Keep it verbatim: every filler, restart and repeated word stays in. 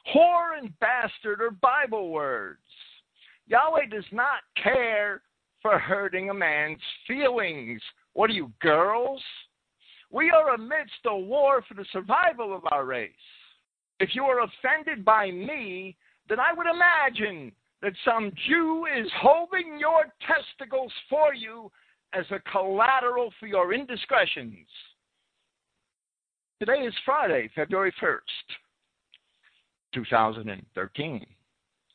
whore and bastard are Bible words. Yahweh does not care for hurting a man's feelings. What are you, girls? We are amidst a war for the survival of our race. If you are offended by me, then I would imagine that some Jew is holding your testicles for you as a collateral for your indiscretions. Today is Friday, February first, two thousand thirteen.